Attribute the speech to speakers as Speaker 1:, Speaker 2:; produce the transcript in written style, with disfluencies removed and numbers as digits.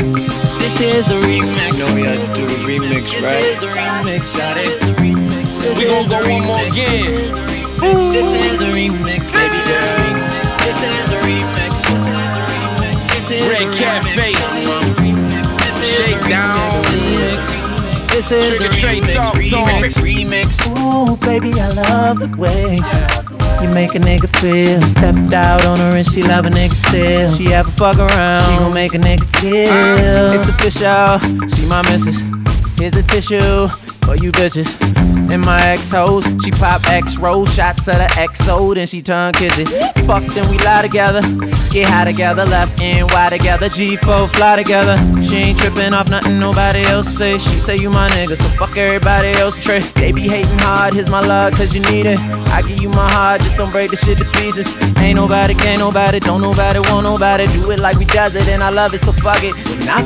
Speaker 1: This is the remix.
Speaker 2: You know we had to do the remix,
Speaker 1: This
Speaker 2: right?
Speaker 1: is the remix, got it.
Speaker 3: We gon' go one more again.
Speaker 1: This is the remix, baby girl. This is the remix. This is
Speaker 3: Red
Speaker 1: the
Speaker 3: Cafe,
Speaker 1: remix.
Speaker 3: Shakedown,
Speaker 1: This is
Speaker 3: Trigger
Speaker 1: the
Speaker 3: Trey
Speaker 1: remix.
Speaker 3: Talk Song Remix.
Speaker 4: Ooh, baby, I love the way you make a nigga feel. Stepped out on her and she love a nigga still. She ever fuck around, she gon' make a nigga kill. It's official, she my missus. Here's a tissue for you bitches. And my ex-hoes, she pop X-roll shots of the XO, then she turn kissy. Fuck, then we lie together, get high together, left and Y together, G4 fly together. She ain't tripping off nothing nobody else say. She say you my nigga, so fuck everybody else trade. They be hating hard, here's my love, cause you need it. I give you my heart, just don't break the shit to pieces. Ain't nobody, can't nobody, don't nobody, want nobody. Do it like we does it, and I love it, so fuck it. When I